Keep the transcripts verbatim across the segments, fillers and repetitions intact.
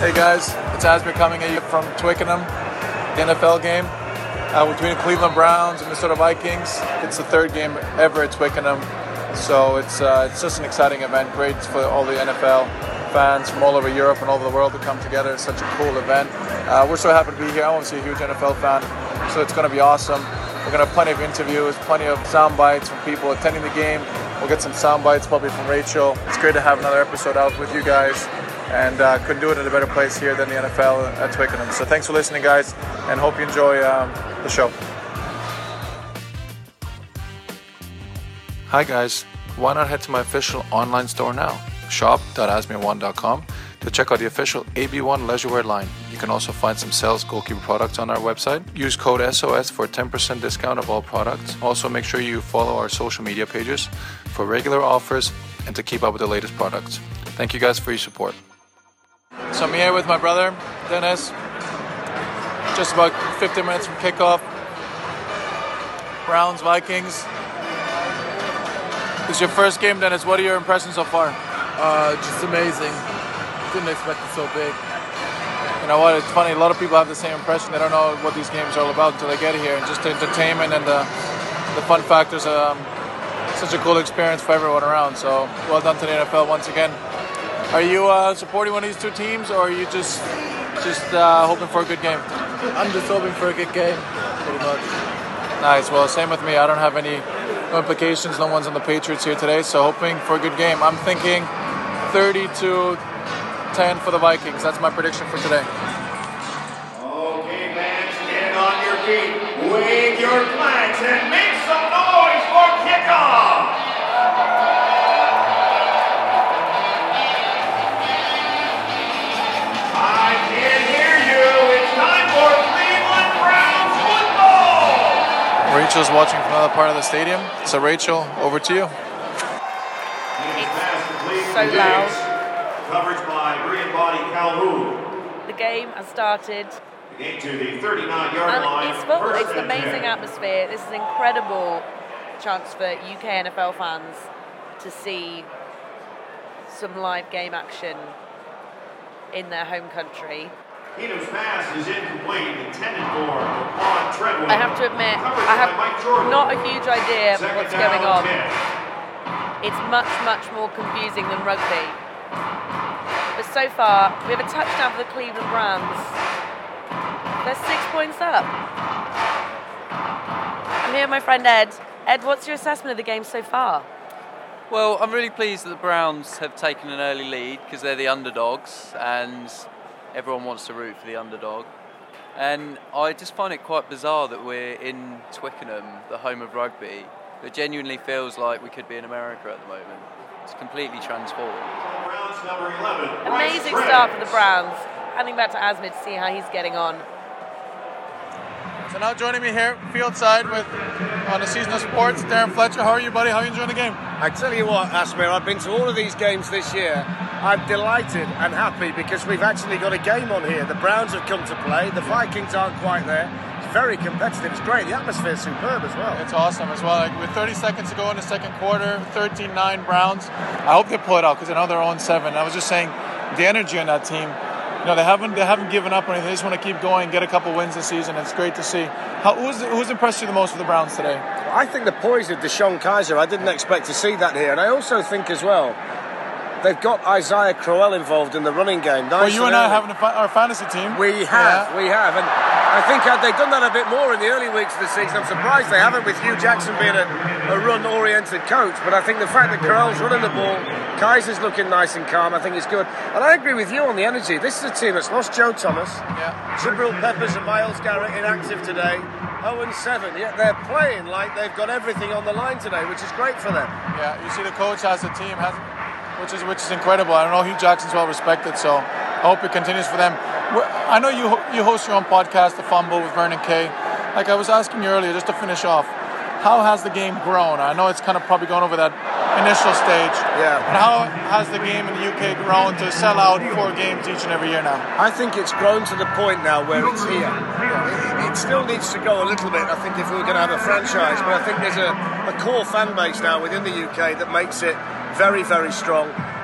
Hey guys, it's Asmir coming at you from Twickenham, the N F L game uh, between the Cleveland Browns and Minnesota Vikings. It's the third game ever at Twickenham, so it's uh, it's just an exciting event. Great for all the N F L fans from all over Europe and all over the world to come together. It's such a cool event. Uh, we're so happy to be here. I'm obviously a huge N F L fan, so it's going to be awesome. We're going to have plenty of interviews, plenty of sound bites from people attending the game. We'll get some sound bites probably from Rachel. It's great to have another episode out with you guys, and uh, couldn't do it in a better place here than the N F L at Twickenham. So thanks for listening, guys, and hope you enjoy um, the show. Hi guys, why not head to my official online store now, shop dot asmir one dot com, to check out the official A B one leisure wear line. You can also find some Sales Goalkeeper products on our website. Use code S O S for a ten percent discount of all products. Also make sure you follow our social media pages for regular offers and to keep up with the latest products. Thank you guys for your support. So I'm here with my brother, Dennis, just about fifteen minutes from kickoff. Browns, Vikings. This is your first game, Dennis. What are your impressions so far? Uh, just amazing. Didn't expect it so big. You know what, it's funny, a lot of people have the same impression. They don't know what these games are all about until they get here. And just the entertainment and the, the fun factors, um, such a cool experience for everyone around. So well done to the N F L once again. Are you uh, supporting one of these two teams, or are you just just uh, hoping for a good game? I'm just hoping for a good game, pretty much. Nice. Well, same with me. I don't have any no implications. No one's on the Patriots here today, so hoping for a good game. I'm thinking thirty to ten for the Vikings. That's my prediction for today. Okay, fans, get on your feet, wave your flags, and make some noise for kickoff! I can hear you. It's time for Cleveland Browns football! Rachel's watching from another part of the stadium. So Rachel, over to you. It's so loud. Coverage by Brian Body Calhoun. The game has started. The game to the thirty-nine yard And line. it's full. First It's an and amazing ten. atmosphere. This is an incredible chance for U K N F L fans to see some live game action in their home country. Keenum's pass is incomplete, intended for Lamont Treadwell. I have to admit, Coverage I have by Mike Jordan. not a huge idea of Second what's down going on. ten. It's much, much more confusing than rugby. But so far, we have a touchdown for the Cleveland Browns. They're six points up. I'm here with my friend Ed. Ed, what's your assessment of the game so far? Well, I'm really pleased that the Browns have taken an early lead because they're the underdogs and everyone wants to root for the underdog. And I just find it quite bizarre that we're in Twickenham, the home of rugby. It genuinely feels like we could be in America at the moment. It's completely transformed. Browns number eleven. Bryce Amazing Trent. start for the Browns. Handing back to Asmir to see how he's getting on. So now joining me here, fieldside with on the Season of Sports, Darren Fletcher. How are you, buddy? How are you enjoying the game? I tell you what, Asmir, I've been to all of these games this year. I'm delighted and happy because we've actually got a game on here. The Browns have come to play. The Vikings aren't quite there. It's very competitive. It's great. The atmosphere's superb as well. It's awesome as well. Like with thirty seconds to go in the second quarter, thirteen nine Browns. I hope they pull it out because I know they're oh and seven. I was just saying, the energy on that team. You know, they haven't they haven't given up or anything. They just want to keep going, get a couple wins this season. It's great to see. How who's who's impressed you the most for the Browns today? I think the poise of Deshaun Kaiser, I didn't expect to see that here. And I also think as well, they've got Isaiah Crowell involved in the running game. Nice Well, you and I early. having a fa- our fantasy team. We have, Yeah. we have. And I think had they done that a bit more in the early weeks of the season, I'm surprised they haven't with Hugh Jackson being a, a run-oriented coach. But I think the fact that Crowell's running the ball, Kaiser's looking nice and calm, I think is good. And I agree with you on the energy. This is a team that's lost Joe Thomas, Yeah. Jabril Peppers and Myles Garrett inactive today, oh and seven, yet they're playing like they've got everything on the line today, which is great for them. Yeah, you see the coach has a team, has, which is which is incredible. I know Hugh Jackson's well respected, so I hope it continues for them. We're- I know you ho- you host your own podcast, The Fumble, with Vernon Kay. Like I was asking you earlier, just to finish off, how has the game grown? I know it's kind of probably gone over that initial stage. Yeah. But how has the game in the U K grown to sell out four games each and every year now? I think it's grown to the point now where it's here. It, it still needs to go a little bit, I think, if we were going to have a franchise, but I think there's a, a core fan base now within the U K that makes it very, very strong.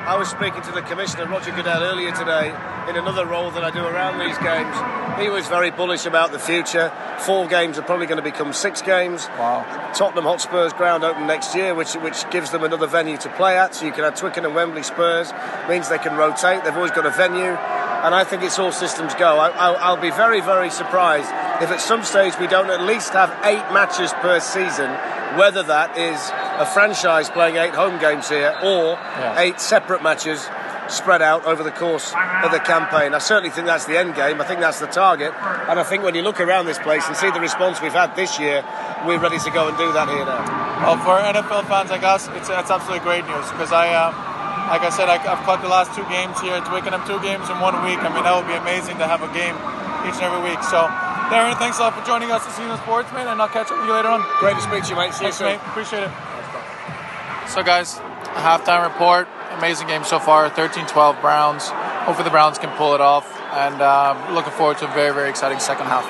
I was speaking to the Commissioner, Roger Goodell, earlier today in another role that I do around these games. He was very bullish about the future. Four games are probably going to become six games. Wow. Tottenham Hotspur's ground open next year, which which gives them another venue to play at. So you can have Twickenham, Wembley, Spurs. Means they can rotate. They've always got a venue. And I think it's all systems go. I, I'll, I'll be very, very surprised if at some stage we don't at least have eight matches per season, whether that is a franchise playing eight home games here or yeah. eight separate matches spread out over the course of the campaign. I certainly think that's the end game. I think that's the target. And I think when you look around this place and see the response we've had this year, we're ready to go and do that here now. Well, for N F L fans like us, it's, it's absolutely great news because I, uh, like I said, I, I've caught the last two games here at Twickenham, two games in one week. I mean, that would be amazing to have a game each and every week. So, Darren, thanks a lot for joining us this evening, Sports, mate, and I'll catch up with you later on. Great to speak to you, mate. See Thanks, you soon. mate. Appreciate it. So, guys, a halftime report. Amazing game so far, thirteen twelve Browns. Hopefully the Browns can pull it off, and uh, looking forward to a very, very exciting second half.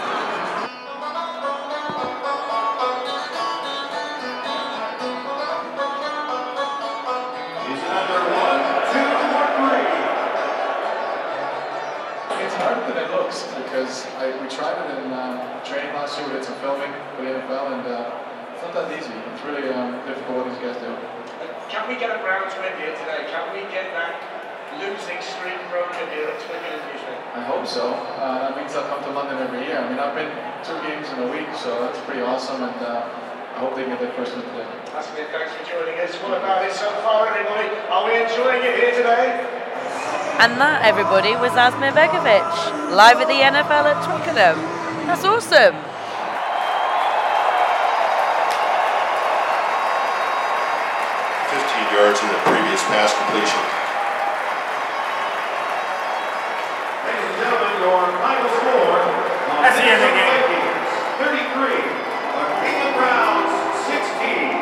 It's harder than it looks because I, we tried it in um, training last year. We did some filming for the N F L, and uh, it's not that easy. It's really um, difficult what these guys do. Can we get a Browns win here today? Can we get that losing streak broken here at Twickenham usually? I hope so. Uh, that means I'll come to London every year. I mean, I've been two games in a week, so that's pretty awesome, and uh, I hope they get their first win today. That's it. Thanks for joining us. What about it so far, everybody? Are we enjoying it here today? And that, everybody, was Asmir Begovic, live at the N F L at Twickenham. That's awesome. fifteen yards in the previous pass completion. Ladies and gentlemen, your final score. That's the end of the game. thirty-three. The Cleveland Browns, sixteen.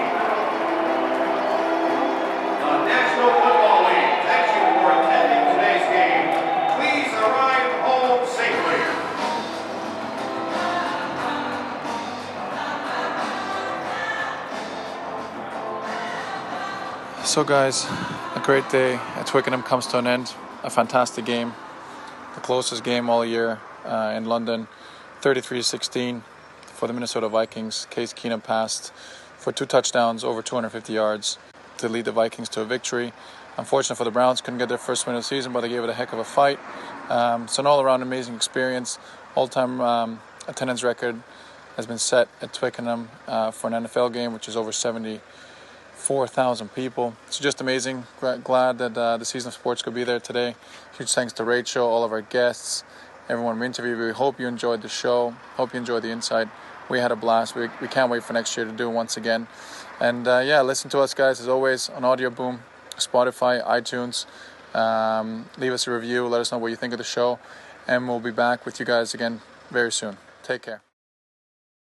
The National Football League thanks you for attending today's game. Please arrive home safely. So guys, a great day at Twickenham comes to an end. A fantastic game. The closest game all year uh, in London. thirty-three sixteen for the Minnesota Vikings. Case Keenum passed for two touchdowns, over two hundred fifty yards to lead the Vikings to a victory. Unfortunately for the Browns, couldn't get their first win of the season, but they gave it a heck of a fight. Um, so an all-around amazing experience. All-time um, attendance record has been set at Twickenham uh, for an N F L game, which is over seventy-four thousand people. It's just amazing. Glad that uh, the Season of Sports could be there today. Huge thanks to Rachel, all of our guests, everyone we interviewed. We hope you enjoyed the show. Hope you enjoyed the insight. We had a blast. We, we can't wait for next year to do it once again. And uh, yeah, listen to us, guys, as always, on Audio Boom, Spotify, iTunes. Um, leave us a review. Let us know what you think of the show. And we'll be back with you guys again very soon. Take care.